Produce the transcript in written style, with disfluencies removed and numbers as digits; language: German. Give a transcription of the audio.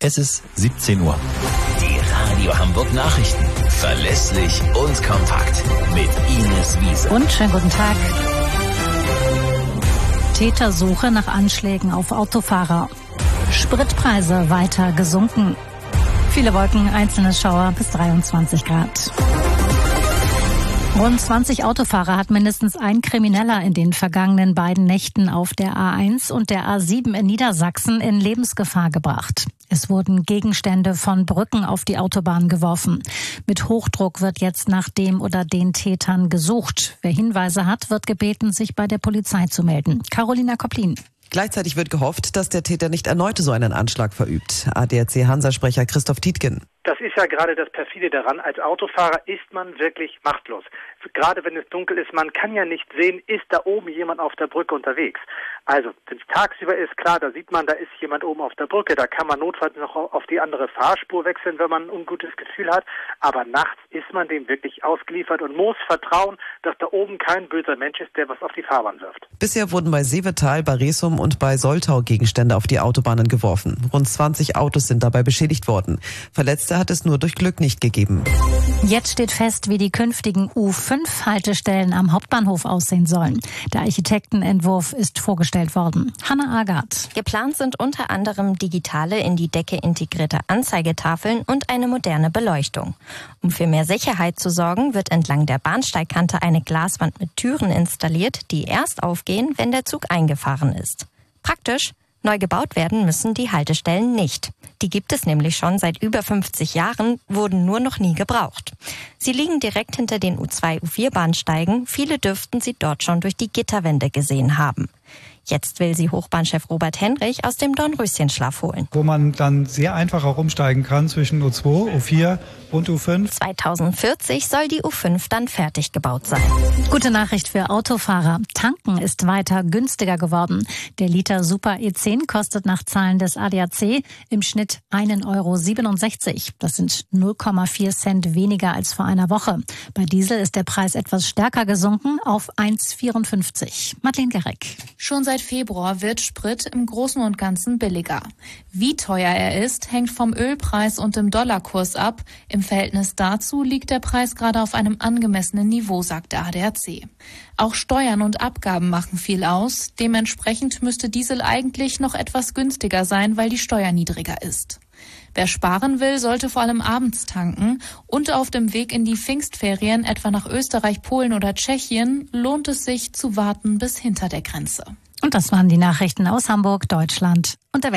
Es ist 17 Uhr. Die Radio Hamburg Nachrichten. Verlässlich und kompakt. Mit Ines Wiese. Und schönen guten Tag. Tätersuche nach Anschlägen auf Autofahrer. Spritpreise weiter gesunken. Viele Wolken, einzelne Schauer bis 23 Grad. Rund 20 Autofahrer hat mindestens ein Krimineller in den vergangenen beiden Nächten auf der A1 und der A7 in Niedersachsen in Lebensgefahr gebracht. Es wurden Gegenstände von Brücken auf die Autobahn geworfen. Mit Hochdruck wird jetzt nach dem oder den Tätern gesucht. Wer Hinweise hat, wird gebeten, sich bei der Polizei zu melden. Carolina Kopplin. Gleichzeitig wird gehofft, dass der Täter nicht erneut so einen Anschlag verübt. ADAC-Hansa-Sprecher Christoph Tietgen. Das ist ja gerade das Perfide daran. Als Autofahrer ist man wirklich machtlos. Gerade wenn es dunkel ist, man kann ja nicht sehen, ist da oben jemand auf der Brücke unterwegs. Also, wenn es tagsüber ist, klar, da sieht man, da ist jemand oben auf der Brücke. Da kann man notfalls noch auf die andere Fahrspur wechseln, wenn man ein ungutes Gefühl hat. Aber nachts ist man dem wirklich ausgeliefert und muss vertrauen, dass da oben kein böser Mensch ist, der was auf die Fahrbahn wirft. Bisher wurden bei Seevetal, bei Resum und bei Soltau Gegenstände auf die Autobahnen geworfen. Rund 20 Autos sind dabei beschädigt worden. Verletzte hat es nur durch Glück nicht gegeben. Jetzt steht fest, wie die künftigen U5-Haltestellen am Hauptbahnhof aussehen sollen. Der Architektenentwurf ist vorgestellt worden. Hanna Agard. Geplant sind unter anderem digitale, in die Decke integrierte Anzeigetafeln und eine moderne Beleuchtung. Um für mehr Sicherheit zu sorgen, wird entlang der Bahnsteigkante eine Glaswand mit Türen installiert, die erst aufgehen, wenn der Zug eingefahren ist. Praktisch, neu gebaut werden müssen die Haltestellen nicht. Die gibt es nämlich schon seit über 50 Jahren, wurden nur noch nie gebraucht. Sie liegen direkt hinter den U2-U4-Bahnsteigen. Viele dürften sie dort schon durch die Gitterwände gesehen haben. Jetzt will sie Hochbahnchef Robert Henrich aus dem Dornröschenschlaf holen. Wo man dann sehr einfach auch umsteigen kann zwischen U2, U4 und U5. 2040 soll die U5 dann fertig gebaut sein. Gute Nachricht für Autofahrer. Tanken ist weiter günstiger geworden. Der Liter Super E10 kostet nach Zahlen des ADAC im Schnitt 1,67 €. Das sind 0,4 Cent weniger als vor einer Woche. Bei Diesel ist der Preis etwas stärker gesunken auf 1,54 €. Madeleine Gereck. Schon seit Februar wird Sprit im Großen und Ganzen billiger. Wie teuer er ist, hängt vom Ölpreis und dem Dollarkurs ab. Im Verhältnis dazu liegt der Preis gerade auf einem angemessenen Niveau, sagt der ADAC. Auch Steuern und Abgaben machen viel aus. Dementsprechend müsste Diesel eigentlich noch etwas günstiger sein, weil die Steuer niedriger ist. Wer sparen will, sollte vor allem abends tanken. Und auf dem Weg in die Pfingstferien, etwa nach Österreich, Polen oder Tschechien, lohnt es sich zu warten bis hinter der Grenze. Und das waren die Nachrichten aus Hamburg, Deutschland und der Welt.